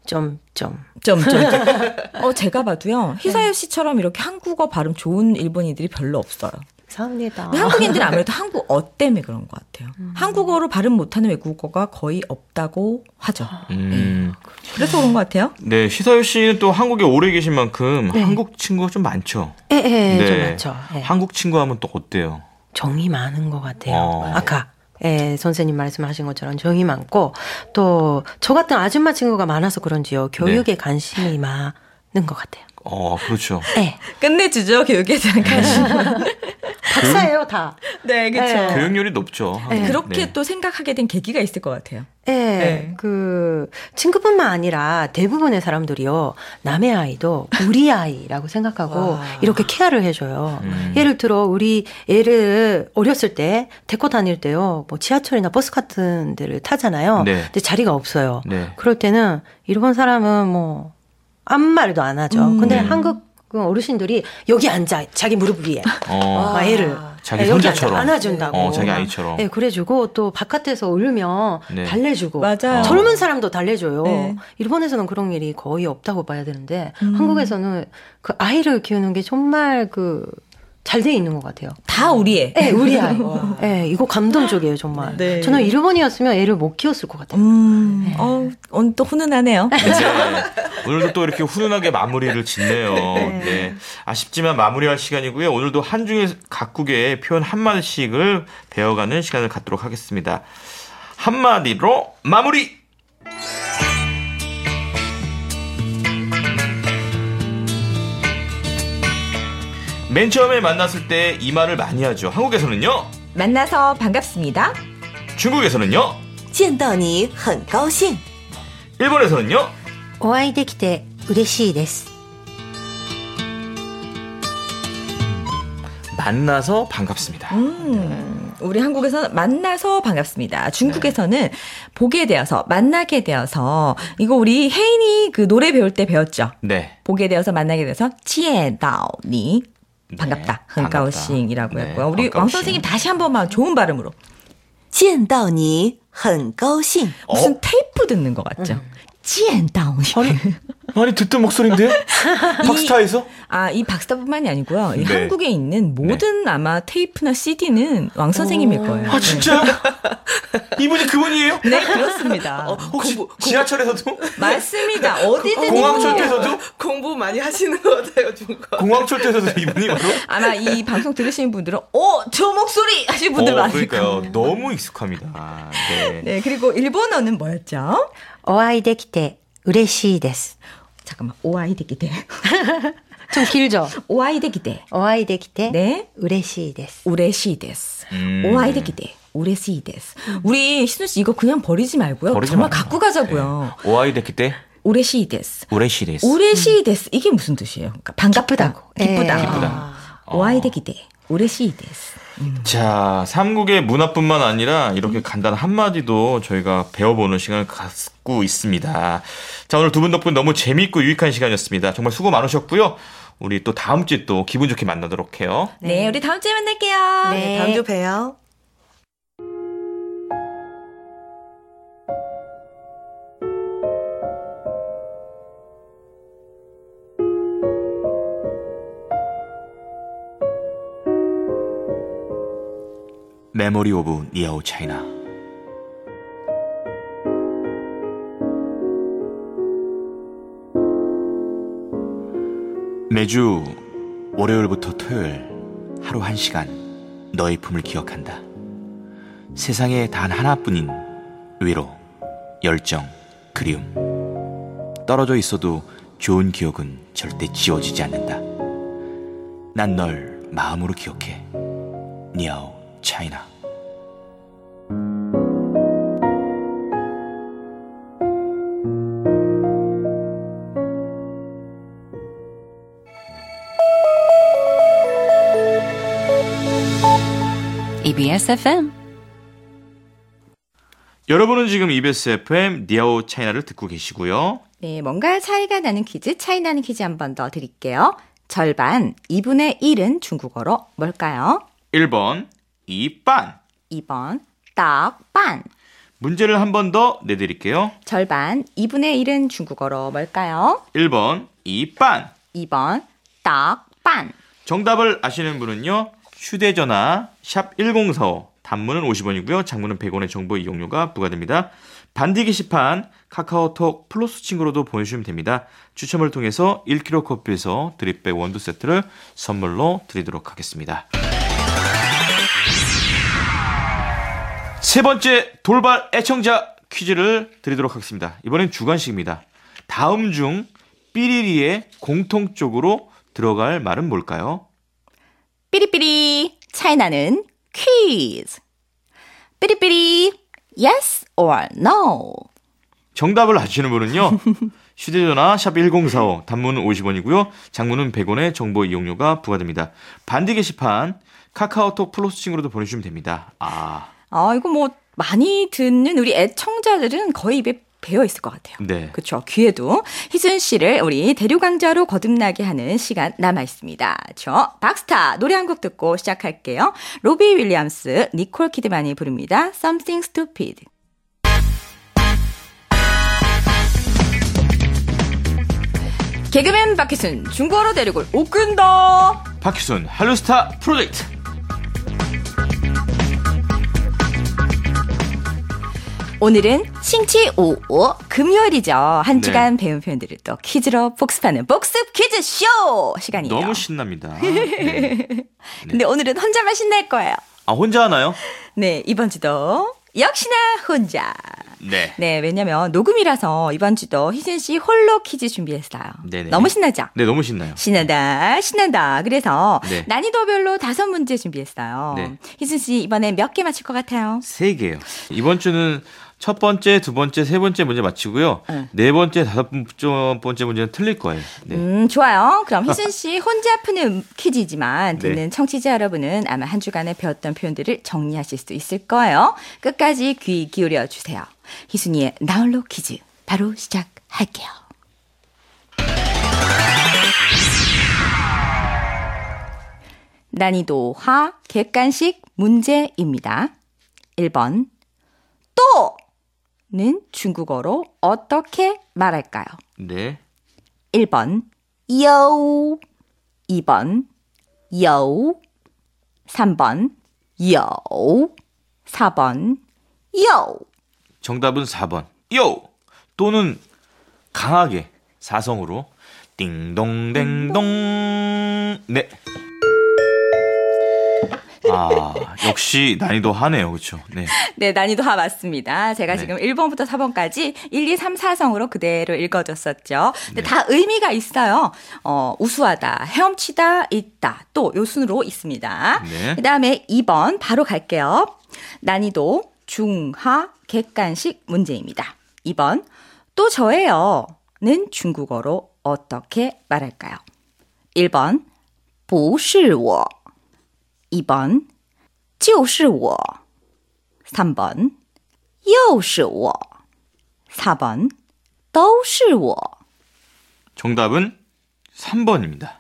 좀 좀. 점, 점. 어, 제가 봐도요, 희사연 씨처럼 이렇게 한국어 발음 좋은 일본인들이 별로 없어요. 감사합니다. 근데 한국인들은 아무래도 한국어 때문에 그런 것 같아요. 한국어로 발음 못하는 외국어가 거의 없다고 하죠. 음. 그래서 그런 것 같아요. 네, 시사유 씨는 또 한국에 오래 계신 만큼 네. 한국 친구가 좀 많죠. 예, 예, 좀 네. 많죠. 예. 한국 친구 하면 또 어때요? 정이 많은 것 같아요. 어. 아까 예, 선생님 말씀하신 것처럼 정이 많고 또 저 같은 아줌마 친구가 많아서 그런지요. 교육에 관심이 많은 것 같아요. 어, 그렇죠. 예. 끝내주죠, 교육에 대한 관심은. 박사예요, 다. 네, 그렇죠. 네. 교육열이 높죠. 한국. 그렇게 네. 또 생각하게 된 계기가 있을 것 같아요. 예, 네. 그 친구뿐만 아니라 대부분의 사람들이요 남의 아이도 우리 아이라고 생각하고 와. 이렇게 케어를 해줘요. 음. 예를 들어 우리 애를 어렸을 때 데리고 다닐 때요, 뭐 지하철이나 버스 같은 데를 타잖아요. 네. 근데 자리가 없어요. 네. 그럴 때는 일본 사람은 뭐 아무 말도 안 하죠. 음. 근데 네. 한국 어르신들이 여기 앉아 자기 무릎 위에 어, 막 애를 자기 예, 여기 손자처럼. 앉아 안아준다고. 어, 자기 아이처럼. 예, 그래주고 또 바깥에서 울면 네. 달래주고. 맞아요. 젊은 사람도 달래줘요. 네. 일본에서는 그런 일이 거의 없다고 봐야 되는데 음. 한국에서는 그 아이를 키우는 게 정말 그 잘 돼 있는 것 같아요. 다 우리의. 예, 우리 아이. 예, 이거 감동적이에요, 정말. 네. 저는 일본이었으면 애를 못 키웠을 것 같아요. 음, 어, 오늘 또 훈훈하네요. 네. 오늘도 또 이렇게 훈훈하게 마무리를 짓네요. 네. 아쉽지만 마무리할 시간이고요. 오늘도 한중의 각국의 표현 한마디씩을 배워가는 시간을 갖도록 하겠습니다. 한마디로 마무리! 맨 처음에 만났을 때 이 말을 많이 하죠. 한국에서는요. 만나서 반갑습니다. 중국에서는요. 见到你很高兴. 일본에서는요. お会いできて嬉しいです. 만나서 반갑습니다. 음, 우리 한국에서는 만나서 반갑습니다. 중국에서는 보게 되어서, 만나게 되어서, 이거 우리 혜인이 그 노래 배울 때 배웠죠. 네. 보게 되어서, 만나게 되어서, 지에다오니. 반갑다. 네, 흥가오싱이라고 반갑다. 했고요. 네, 우리 왕 흥가오싱. 선생님 다시 한 번만 좋은 발음으로. 见到你很高兴. 무슨 어? 테이프 듣는 것 같죠? 지엔다오니. 아니 듣던 목소리인데요? 박스타에서? 아, 이 박스타뿐만이 아니고요. 이 네. 한국에 있는 모든 아마 테이프나 씨디는 왕 선생님일 거예요. 아 진짜요? 이분이 그분이에요? 네, 그렇습니다. 혹시 지하철에서도? 맞습니다. 어디든 공항철도에서도? 공부 많이 하시는 것 같아요, 중국. 공항철도에서도 이분이 바로? 아마 이 방송 들으시는 분들은 어, 저 목소리 하시는 분들 어, 많을 그러니까요. 거예요. 너무 익숙합니다. 네. 네, 그리고 일본어는 뭐였죠? お会いできて嬉しいです. 잠깐만, 오아이 되기 돼. 좀 길죠? 오아이데 기대. 오아이데 기대. 네. 우레시 데스. 우레시 데스. 음. 오아이데 기대. 우레시 데스. 우리 신우 씨 이거 그냥 버리지 말고요. 버리지 정말 말아요. 갖고 가자고요. 네. 오아이데 기대 우레시 데스. 우레시 데스. 우레시 데스. 이게 무슨 뜻이에요? 그러니까 반갑다. 기쁘다고. 기쁘다. 예. 기쁘다. 오아이데 기대. 우레시 데스. 자, 삼국의 문화뿐만 아니라 이렇게 간단한 한마디도 저희가 배워보는 시간을 갖고 있습니다. 자, 오늘 두 분 덕분 너무 재미있고 유익한 시간이었습니다. 정말 수고 많으셨고요. 우리 또 다음 주에 또 기분 좋게 만나도록 해요. 네, 우리 다음 주에 만날게요. 네. 다음 주 봬요. 메모리 오브 니아오 차이나. 매주 월요일부터 토요일 하루 한 시간 너의 품을 기억한다. 세상에 단 하나뿐인 위로, 열정, 그리움. 떨어져 있어도 좋은 기억은 절대 지워지지 않는다. 난 널 마음으로 기억해. 니아오 차이나. 이비에스 에프엠. 여러분은 지금 이비에스 에프엠 니아오 차이나를 듣고 계시고요. 네, 뭔가 차이가 나는 퀴즈, 차이 나는 퀴즈 한 번 더 드릴게요. 절반, 이분의 일은 중국어로 뭘까요? 일 번 이반. 이 번, 떡반. 문제를 한 번 더 내드릴게요. 절반, 이분의 일은 중국어로 뭘까요? 일 번 이반. 이 번, 떡반. 정답을 아시는 분은요. 휴대전화 샵 일공사오, 단문은 오십 원이고요. 장문은 백 원의 정보 이용료가 부과됩니다. 반디 게시판 카카오톡 플러스 친구로도 보내주시면 됩니다. 추첨을 통해서 일 킬로그램 커피에서 드립백 원두 세트를 선물로 드리도록 하겠습니다. 세 번째 돌발 애청자 퀴즈를 드리도록 하겠습니다. 이번엔 주관식입니다. 다음 중 삐리리의 공통적으로 들어갈 말은 뭘까요? 삐리삐리, 차이 나는 퀴즈. 삐리삐리, yes or no. 정답을 아시는 분은요. 휴대전화 샵 일공사오, 단문은 오십 원이고요. 장문은 백 원의 정보 이용료가 부과됩니다. 반디 게시판 카카오톡 플러스 친구로도 보내주시면 됩니다. 아, 아, 이거 뭐 많이 듣는 우리 애청자들은 거의 입에 배어 있을 것 같아요. 네. 그렇죠. 귀에도 희순 씨를 우리 대륙강자로 거듭나게 하는 시간 남아 있습니다. 저 박스타 노래 한 곡 듣고 시작할게요. 로비 윌리엄스, 니콜 키드만이 부릅니다. Something Stupid. 개그맨 박희순 중국어로 대륙을 오끈다. 박희순 할로스타 프로젝트. 오늘은 싱치 오오 금요일이죠. 한 네. 주간 배운 표현들을 또 퀴즈로 복습하는 복습 퀴즈 쇼 시간이에요. 너무 신납니다. 네. 근데 오늘은 혼자만 신날 거예요. 아, 혼자 하나요? 네, 이번 주도 역시나 혼자. 네. 네, 왜냐면 녹음이라서 이번 주도 희순 씨 홀로 퀴즈 준비했어요. 네네. 너무 신나죠? 네, 너무 신나요. 신난다, 신난다. 그래서 네. 난이도별로 다섯 문제 준비했어요. 네. 희순 씨 이번에 몇 개 맞힐 것 같아요? 세 개요. 이번 주는 첫 번째, 두 번째, 세 번째 문제 맞히고요. 응. 네 번째, 다섯 번째 문제는 틀릴 거예요. 네. 음, 좋아요. 그럼 희순 씨 혼자 푸는 퀴즈이지만 듣는 네. 청취자 여러분은 아마 한 주간에 배웠던 표현들을 정리하실 수 있을 거예요. 끝까지 귀 기울여 주세요. 희순이의 나홀로 퀴즈 바로 시작할게요. 난이도 하 객관식 문제입니다. 일 번 또는 중국어로 어떻게 말할까요? 네. 일 번 요, 이 번 요, 삼 번 요, 사 번 요. 정답은 사 번. 요! 또는 강하게 사성으로 띵동댕동. 네. 아, 역시 난이도 하네요. 그렇죠? 네. 네, 난이도 하 맞습니다. 제가 네. 지금 일 번부터 사 번까지 일, 이, 삼, 사성으로 그대로 읽어줬었죠. 근데 네. 다 의미가 있어요. 어, 우수하다, 헤엄치다, 있다, 또 요 순으로 있습니다. 네. 그 다음에 이 번 바로 갈게요. 난이도 중하 객관식 문제입니다. 이 번, 또 저예요.는 중국어로 어떻게 말할까요? 일 번, 不是我. 이 번, 就是我. 삼 번, 又是我. 사 번, 都是我. 정답은 삼 번입니다.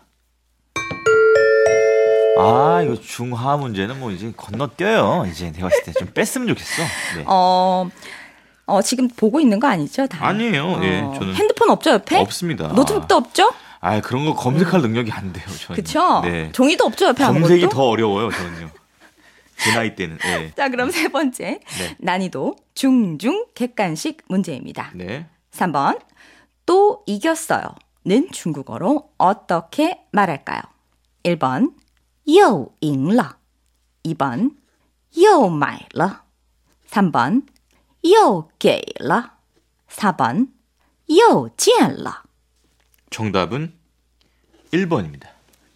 아, 이거 중하 문제는 뭐 이제 건너뛰어요. 이제 내가 봤을 때 좀 뺐으면 좋겠어. 네. 어, 어, 지금 보고 있는 거 아니죠? 다. 아니에요. 예, 어, 저는 핸드폰 없죠, 옆에? 없습니다. 노트북도 없죠? 아, 그런 거 검색할 능력이 안 돼요. 저는. 그쵸? 네. 종이도 없죠, 옆에 검색이 아무것도? 더 어려워요. 저는요. 제 나이 때는. 네. 자, 그럼 세 번째. 네. 난이도 중중 객관식 문제입니다. 네. 삼 번, 또 이겼어요.는 중국어로 어떻게 말할까요? 일 번, 又赢了. 이 번, 又买了. 삼 번, 又给了. 사 번, 又见了. 정답은 일 번입니다.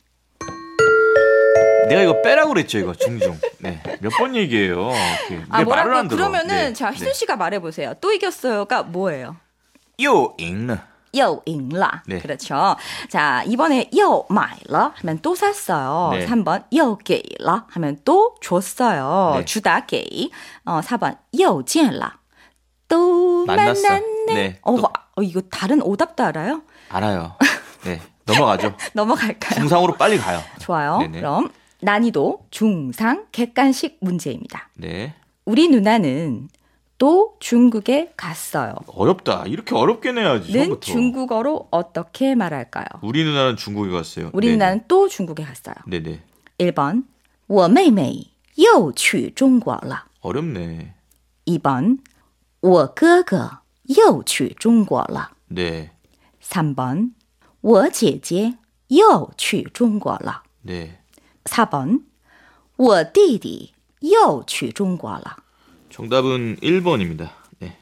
내가 이거 빼라고 그랬죠, 이거 중중. 네. 몇 번 얘기해요. 이렇게. 아, 왜 말을 뭐라고? 안 들어. 그러면은, 네. 자, 희순 네. 씨가 말해보세요. 또 이겼어요가 뭐예요? 요 잉. 又赢了. 네. 그렇죠. 자, 이번에 又买了 하면 또 샀어요. 네. 삼 번 又给了 하면 또 줬어요. 네. 주다 给. 어, 사 번 又见了. 또 만났어. 만났네. 네, 어, 또. 와, 어, 이거 다른 오답도 알아요? 알아요. 네. 넘어가죠. 넘어갈까요? 중상으로 빨리 가요. 좋아요. 네네. 그럼 난이도 중상 객관식 문제입니다. 네. 우리 누나는 또 중국에 갔어요. 어렵다. 이렇게 어렵게 내야지. 는 처음부터. 중국어로 어떻게 말할까요? 우리 누나는 중국에 갔어요. 우리 네네. 누나는 또 중국에 갔어요. 네네. 일 번, 我妹妹又去中国了. 어렵네. 이 번, 我哥哥又去中国了. 네. 삼 번, 我姐姐又去中国了. 네. 사 번, 我弟弟又去中国了. 정답은 일 번입니다. 네.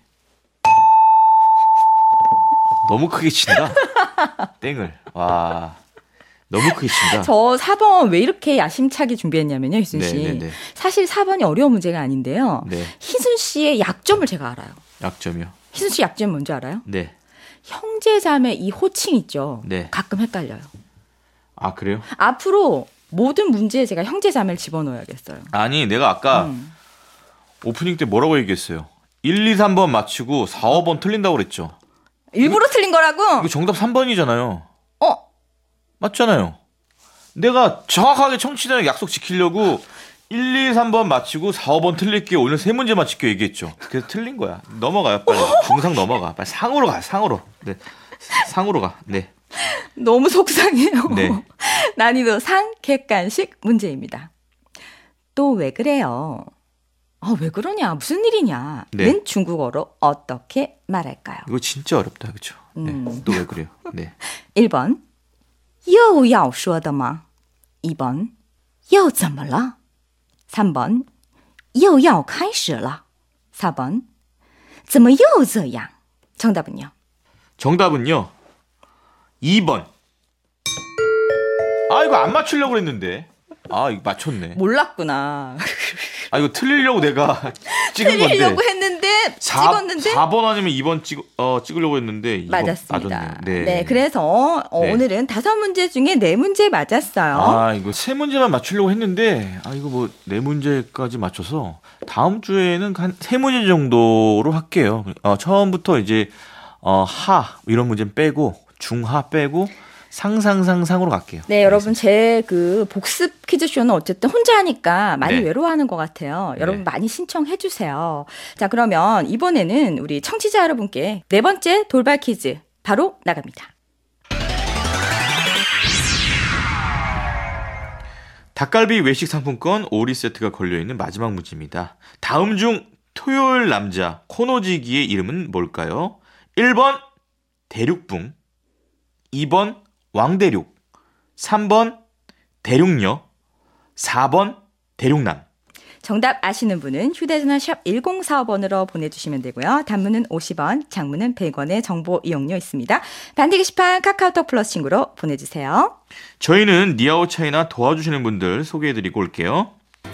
너무 크게 친다. 땡을. 와. 너무 크게 친다. 저 사 번 왜 이렇게 야심차게 준비했냐면요, 희순 씨. 네네네. 사실 사 번이 어려운 문제가 아닌데요. 네. 희순 씨의 약점을 제가 알아요. 약점이요. 희순 씨 약점 뭔지 알아요? 네. 형제자매 이 호칭 있죠. 네. 가끔 헷갈려요. 아, 그래요? 앞으로 모든 문제에 제가 형제자매를 집어넣어야겠어요. 아니, 내가 아까 음. 오프닝 때 뭐라고 얘기했어요? 일, 이, 삼 번 맞히고 사, 오 번 틀린다고 그랬죠. 일부러 틀린 거라고? 이거 정답 삼 번이잖아요. 어? 맞잖아요. 내가 정확하게 청취자랑 약속 지키려고 일, 이, 삼 번 맞히고 사, 오 번 틀릴게 오늘 세 문제 맞힐게 얘기했죠. 그래서 틀린 거야. 넘어가요. 빨리. 중상 넘어가. 빨리 상으로 가. 상으로. 네. 상으로 가. 네. 너무 속상해요. 네. 난이도 상 객관식 문제입니다. 또 왜 그래요? 아, 왜 그러냐? 무슨 일이냐? 네. 는 중국어로 어떻게 말할까요? 이거 진짜 어렵다. 그렇죠? 네. 음. 또 왜 그래요? 네. 일 번, 又要说的吗? 이 번, 又怎么了? 삼 번, 又要开始了? 사 번, 怎么又这样? 정답은요? 정답은요. 이 번. 아, 이거 안 맞추려고 그랬는데. 아, 이거 맞췄네. 몰랐구나. 아, 이거 틀리려고 내가 찍은 건데. 틀리려고 했는데 사, 찍었는데 사 번 아니면 이 번 찍, 어, 찍으려고 했는데 이 번 맞았습니다. 맞았네요. 네. 네, 그래서 어, 네. 오늘은 다섯 문제 중에 네 문제 맞았어요. 아, 이거 세 문제만 맞추려고 했는데, 아, 이거 뭐, 네 문제까지 맞춰서, 다음 주에는 한 세 문제 정도로 할게요. 어, 처음부터 이제, 어, 하, 이런 문제는 빼고, 중하 빼고, 상상상상으로 갈게요. 네, 여러분 제 그 복습 퀴즈쇼는 어쨌든 혼자 하니까 많이 네. 외로워하는 것 같아요. 여러분 네. 많이 신청해 주세요. 자, 그러면 이번에는 우리 청취자 여러분께 네 번째 돌발 퀴즈 바로 나갑니다. 닭갈비 외식 상품권 오리 세트가 걸려있는 마지막 문제입니다. 다음 중 토요일 남자 코노지기의 이름은 뭘까요? 일 번 대륙붕, 이 번 왕대륙, 삼 번 대륙녀, 사 번 대륙남. 정답 아시는 분은 휴대전화 샵 일공사오 번으로 보내주시면 되고요. 단문은 오십 원, 장문은 백 원의 정보 이용료 있습니다. 반디 게시판 카카오톡 플러스 친구로 보내주세요. 저희는 니아오 차이나 도와주시는 분들 소개해드리고 올게요.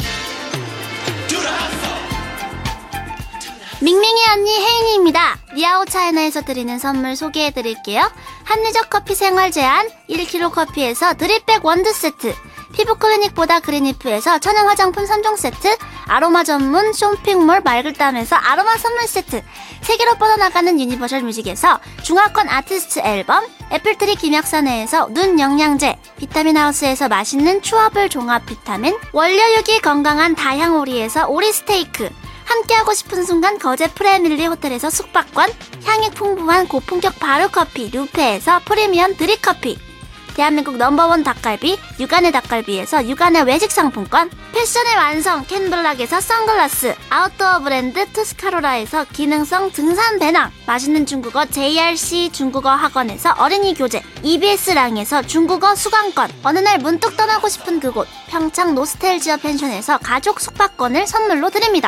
밍밍이 언니 혜인이입니다. 니아오 차이나에서 드리는 선물 소개해드릴게요. 합리적 커피 생활 제한 일 킬로그램 커피에서 드립백 원두 세트, 피부 클리닉보다 그린이프에서 천연 화장품 삼 종 세트, 아로마 전문 쇼핑몰 말글담에서 아로마 선물 세트, 세계로 뻗어나가는 유니버셜 뮤직에서 중화권 아티스트 앨범, 애플트리 김약산에서 눈 영양제, 비타민 하우스에서 맛있는 추어블 종합 비타민, 원료육이 건강한 다향오리에서 오리 스테이크, 함께하고 싶은 순간 거제 프레밀리 호텔에서 숙박권, 향이 풍부한 고품격 바르커피 루페에서 프리미엄 드립커피, 대한민국 넘버원 닭갈비 육안의 닭갈비에서 육안의 외식 상품권, 패션의 완성 캔블락에서 선글라스, 아웃도어 브랜드 투스카로라에서 기능성 등산 배낭, 맛있는 중국어 제이알씨 중국어 학원에서 어린이 교재, 이비에스랑에서 중국어 수강권, 어느 날 문득 떠나고 싶은 그곳 평창 노스텔지어 펜션에서 가족 숙박권을 선물로 드립니다.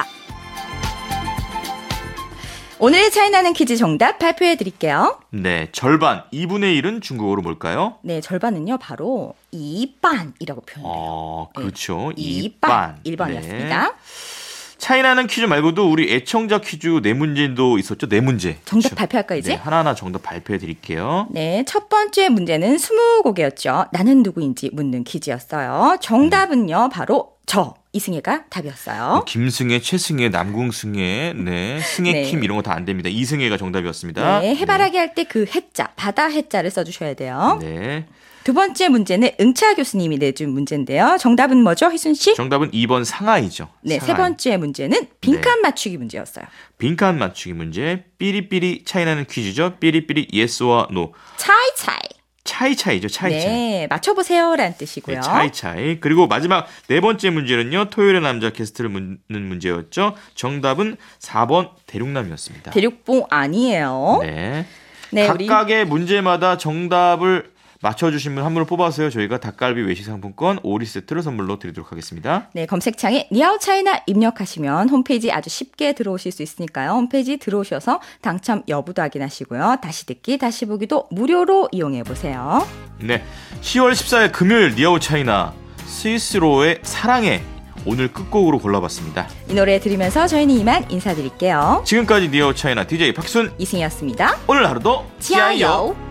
오늘 차이나는 퀴즈 정답 발표해 드릴게요. 네, 절반, 이분의 일은 중국어로 뭘까요? 네, 절반은요, 바로 이반이라고 표현해요. 어, 그렇죠. 네, 이반. 일 번이었습니다. 네. 차이나는 퀴즈 말고도 우리 애청자 퀴즈 네 문제도 있었죠? 네 문제. 정답 그렇죠? 발표할까요, 이제? 네, 하나하나 정답 발표해 드릴게요. 네, 첫 번째 문제는 스무 곡이었죠. 나는 누구인지 묻는 퀴즈였어요. 정답은요, 바로 저. 이승혜가 답이었어요. 김승혜, 최승혜, 남궁승혜, 네, 승혜킴 네. 이런 거 다 안 됩니다. 이승혜가 정답이었습니다. 네, 해바라기 할 때 그 해자, 바다 해자를 써주셔야 돼요. 네. 두 번째 문제는 응차 교수님이 내준 문제인데요. 정답은 뭐죠, 희순 씨? 정답은 이 번 상하이죠. 네, 상하이. 세 번째 문제는 빈칸 맞추기 문제였어요. 빈칸 맞추기 문제. 삐리삐리 차이나는 퀴즈죠. 삐리삐리 예스와 노. 차이차이. 차이차이죠. 차이차이. 네, 맞춰보세요라는 뜻이고요. 네, 차이차이. 그리고 마지막 네 번째 문제는요. 토요일의 남자 게스트를 묻는 문제였죠. 정답은 사 번 대륙남이었습니다. 대륙봉 아니에요. 네. 네, 우리 각각의 문제마다 정답을 맞춰주신 분 한 분을 뽑아서요. 저희가 닭갈비 외식 상품권 오리 세트를 선물로 드리도록 하겠습니다. 네, 검색창에 니아오 차이나 입력하시면 홈페이지 아주 쉽게 들어오실 수 있으니까요. 홈페이지 들어오셔서 당첨 여부도 확인하시고요. 다시 듣기, 다시 보기도 무료로 이용해보세요. 네, 시월 십사일 금요일 니아오 차이나 스위스로의 사랑해 오늘 끝곡으로 골라봤습니다. 이 노래 들으면서 저희는 이만 인사드릴게요. 지금까지 니아오 차이나 디제이 박순 이승이었습니다. 오늘 하루도 지아요.